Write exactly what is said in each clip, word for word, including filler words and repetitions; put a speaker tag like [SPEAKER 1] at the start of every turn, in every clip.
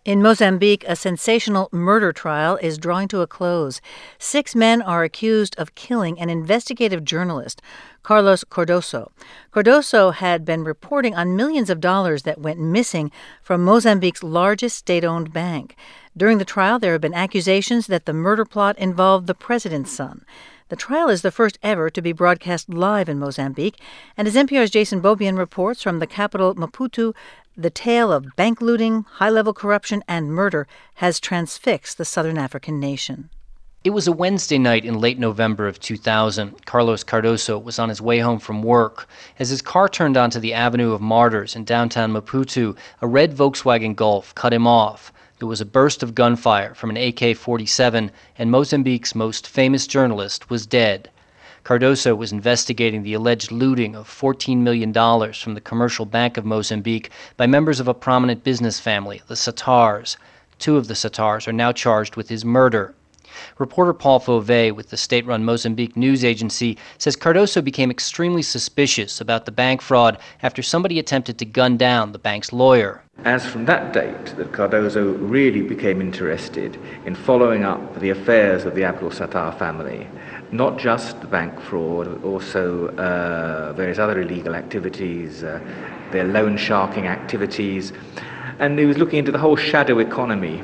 [SPEAKER 1] In Mozambique, a sensational murder trial is drawing to a close. Six men are accused of killing an investigative journalist, Carlos Cardoso. Cardoso had been reporting on millions of dollars that went missing from Mozambique's largest state-owned bank. During the trial, there have been accusations that the murder plot involved the president's son. The trial is the first ever to be broadcast live in Mozambique, and as N P R's Jason Beaubien reports from the capital, Maputo, the tale of bank looting, high-level corruption, and murder has transfixed the southern African nation.
[SPEAKER 2] It was a Wednesday night in late November of two thousand. Carlos Cardoso was on his way home from work. As his car turned onto the Avenue of Martyrs in downtown Maputo, a red Volkswagen Golf cut him off. There was a burst of gunfire from an A K forty-seven, and Mozambique's most famous journalist was dead. Cardoso was investigating the alleged looting of fourteen million dollars from the Commercial Bank of Mozambique by members of a prominent business family, the Satars. Two of the Satars are now charged with his murder. Reporter Paul Fauvet with the state-run Mozambique news agency says Cardoso became extremely suspicious about the bank fraud after somebody attempted to gun down the bank's lawyer.
[SPEAKER 3] As from that date that Cardoso really became interested in following up the affairs of the Abdul Sattar family, not just the bank fraud, also uh, various other illegal activities, uh, their loan sharking activities, and he was looking into the whole shadow economy.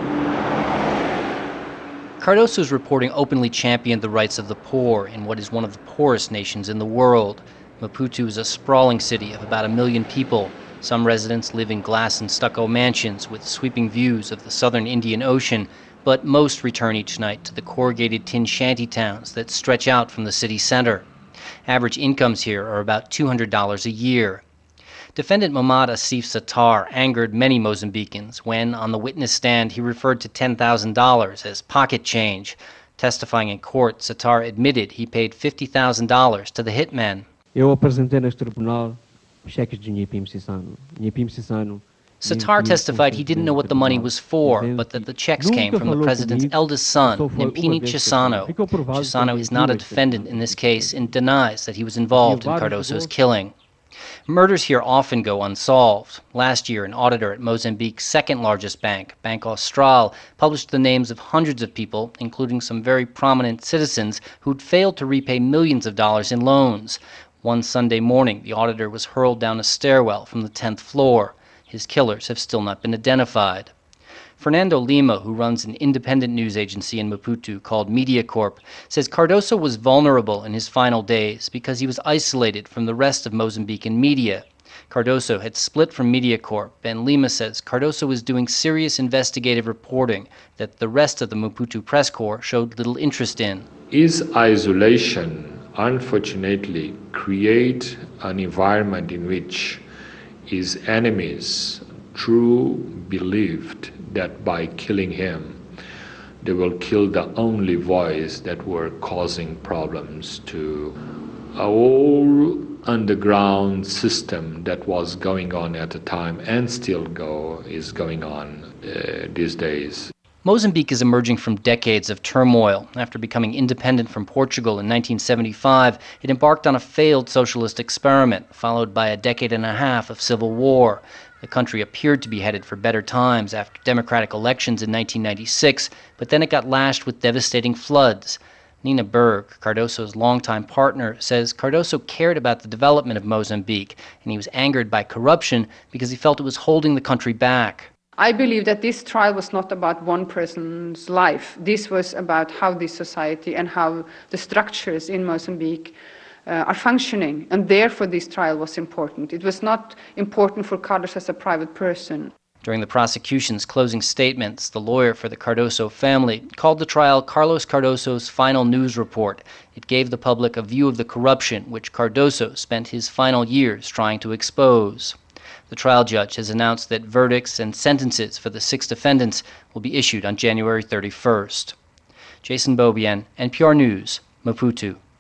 [SPEAKER 2] Cardoso's reporting openly championed the rights of the poor in what is one of the poorest nations in the world. Maputo is a sprawling city of about a million people. Some residents live in glass and stucco mansions with sweeping views of the southern Indian Ocean, but most return each night to the corrugated tin shanty towns that stretch out from the city center. Average incomes here are about two hundred dollars a year. Defendant Mamad Asif Sattar angered many Mozambicans when, on the witness stand, he referred to ten thousand dollars as pocket change. Testifying in court, Sattar admitted he paid fifty thousand dollars to the hitmen.
[SPEAKER 4] Eu apresentei neste tribunal cheques de Nhipim Sisano. Nhipim Sisano.
[SPEAKER 2] Sattar testified he didn't know what the money was for, but that the checks came from the president's eldest son, Mpini Chisano. Chisano is not a defendant in this case and denies that he was involved in Cardoso's killing. Murders here often go unsolved. Last year, an auditor at Mozambique's second-largest bank, Bank Austral, published the names of hundreds of people, including some very prominent citizens, who'd failed to repay millions of dollars in loans. One Sunday morning, the auditor was hurled down a stairwell from the tenth floor. His killers have still not been identified. Fernando Lima, who runs an independent news agency in Maputo called MediaCorp, says Cardoso was vulnerable in his final days because he was isolated from the rest of Mozambican media. Cardoso had split from MediaCorp, and Lima says Cardoso was doing serious investigative reporting that the rest of the Maputo press corps showed little interest in.
[SPEAKER 5] His isolation, unfortunately, create an environment in which his enemies true believed that by killing him, they will kill the only voice that were causing problems to a whole underground system that was going on at the time and still go is going on uh, these days.
[SPEAKER 2] Mozambique is emerging from decades of turmoil. After becoming independent from Portugal in nineteen seventy-five, it embarked on a failed socialist experiment, followed by a decade and a half of civil war. The country appeared to be headed for better times after democratic elections in nineteen ninety-six, but then it got lashed with devastating floods. Nina Berg, Cardoso's longtime partner, says Cardoso cared about the development of Mozambique, and he was angered by corruption because he felt it was holding the country back.
[SPEAKER 6] I believe that this trial was not about one person's life. This was about how this society and how the structures in Mozambique uh, are functioning, and therefore this trial was important. It was not important for Carlos as a private person.
[SPEAKER 2] During the prosecution's closing statements, the lawyer for the Cardoso family called the trial Carlos Cardoso's final news report. It gave the public a view of the corruption which Cardoso spent his final years trying to expose. The trial judge has announced that verdicts and sentences for the six defendants will be issued on January thirty-first. Jason Beaubien, N P R News, Maputo.